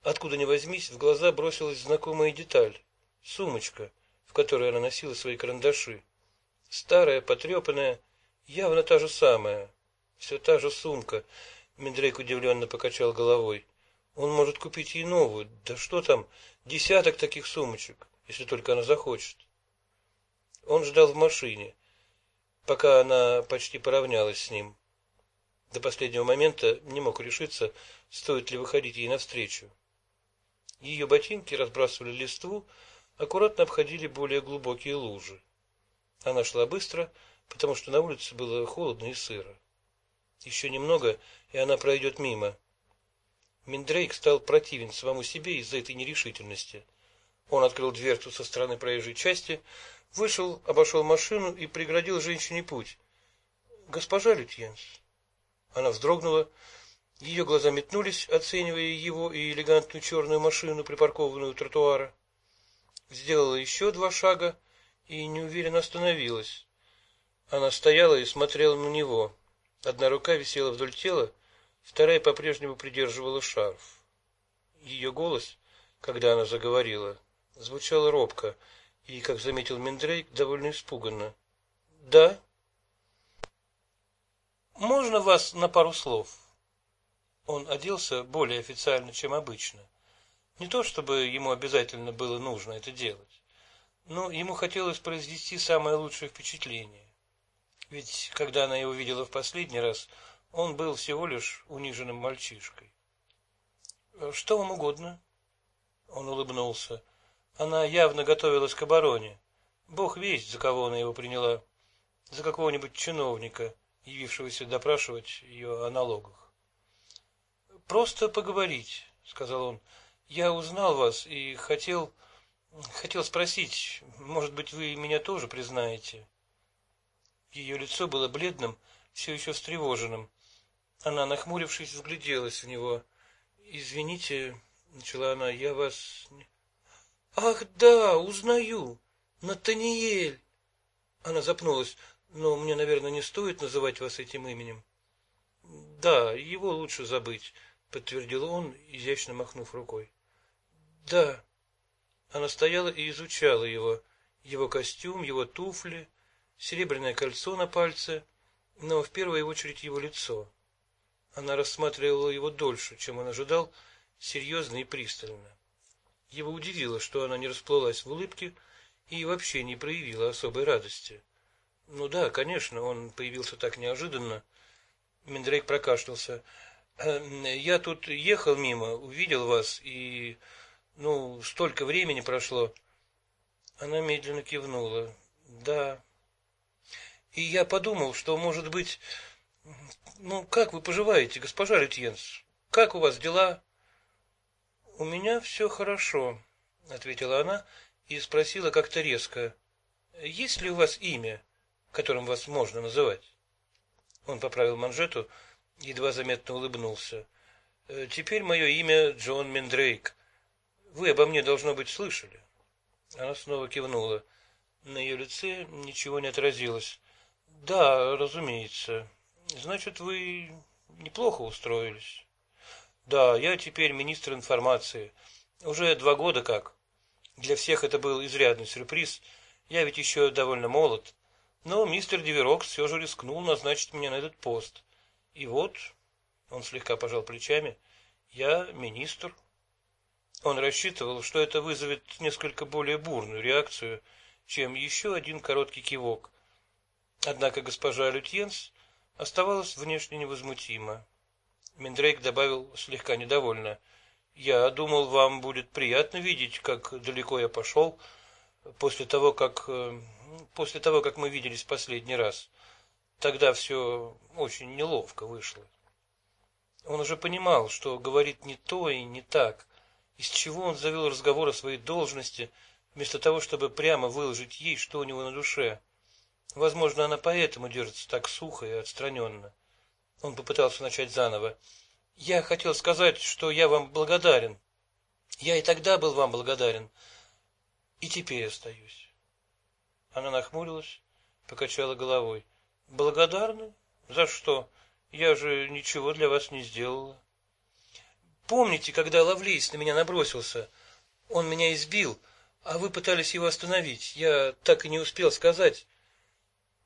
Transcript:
Откуда ни возьмись, в глаза бросилась знакомая деталь. Сумочка, в которой она носила свои карандаши. Старая, потрепанная, явно та же самая. Все та же сумка. Мендрейк удивленно покачал головой. Он может купить ей новую. Да что там, десяток таких сумочек, если только она захочет. Он ждал в машине, пока она почти поравнялась с ним. До последнего момента не мог решиться, стоит ли выходить ей навстречу. Ее ботинки разбрасывали листву, аккуратно обходили более глубокие лужи. Она шла быстро, потому что на улице было холодно и сыро. Еще немного, и она пройдет мимо. Мендрейк стал противен самому себе из-за этой нерешительности. Он открыл дверцу со стороны проезжей части, вышел, обошел машину и преградил женщине путь. «Госпожа Лютьенс». Она вздрогнула, ее глаза метнулись, оценивая его и элегантную черную машину, припаркованную у тротуара. Сделала еще 2 шага и неуверенно остановилась. Она стояла и смотрела на него. Одна рука висела вдоль тела, вторая по-прежнему придерживала шарф. Ее голос, когда она заговорила, звучал робко и, как заметил Мендрейк, довольно испуганно. «Да? Можно вас на пару слов?» Он оделся более официально, чем обычно. Не то чтобы ему обязательно было нужно это делать, но ему хотелось произвести самое лучшее впечатление. Ведь, когда она его видела в последний раз, он был всего лишь униженным мальчишкой. «Что вам угодно?» Он улыбнулся. Она явно готовилась к обороне. Бог весть, за кого она его приняла. За какого-нибудь чиновника, явившегося допрашивать ее о налогах. «Просто поговорить», — сказал он. «Я узнал вас и хотел спросить, может быть, вы меня тоже признаете?» Ее лицо было бледным, все еще встревоженным. Она, нахмурившись, вгляделась в него. «Извините», — начала она, — «я вас...» «Ах, да, узнаю! Натаниэль!» Она запнулась. «Но мне, наверное, не стоит называть вас этим именем». «Да, его лучше забыть», — подтвердил он, изящно махнув рукой. «Да». Она стояла и изучала его костюм, его туфли, серебряное кольцо на пальце, но в первую очередь его лицо. Она рассматривала его дольше, чем он ожидал, серьезно и пристально. Его удивило, что она не расплылась в улыбке и вообще не проявила особой радости. Ну да, конечно, он появился так неожиданно. Мендрейк прокашлялся. «Я тут ехал мимо, увидел вас, и... столько времени прошло». Она медленно кивнула. «Да». «И я подумал, что, может быть... как вы поживаете, госпожа Лютьенс? Как у вас дела?» «У меня все хорошо», — ответила она и спросила как-то резко. «Есть ли у вас имя, которым вас можно называть?» Он поправил манжету, едва заметно улыбнулся. «Теперь мое имя Джон Мендрейк. Вы обо мне, должно быть, слышали?» Она снова кивнула. На ее лице ничего не отразилось. «Да, разумеется. Значит, вы неплохо устроились?» «Да, я теперь министр информации. Уже 2 года как. Для всех это был изрядный сюрприз. Я ведь еще довольно молод. Но мистер Диверокс все же рискнул назначить меня на этот пост. И вот, он слегка пожал плечами, я министр». Он рассчитывал, что это вызовет несколько более бурную реакцию, чем еще один короткий кивок. Однако госпожа Лютьенс оставалась внешне невозмутима. Мендрейк добавил слегка недовольно. «Я думал, вам будет приятно видеть, как далеко я пошел после того, как мы виделись в последний раз. Тогда все очень неловко вышло». Он уже понимал, что говорит не то и не так, из чего он завел разговор о своей должности, вместо того, чтобы прямо выложить ей, что у него на душе. Возможно, она поэтому держится так сухо и отстраненно. Он попытался начать заново. «Я хотел сказать, что я вам благодарен. Я и тогда был вам благодарен. И теперь остаюсь». Она нахмурилась, покачала головой. «Благодарны? За что? Я же ничего для вас не сделала». помните, когда Лавлейс на меня набросился? Он меня избил, а вы пытались его остановить. Я так и не успел сказать.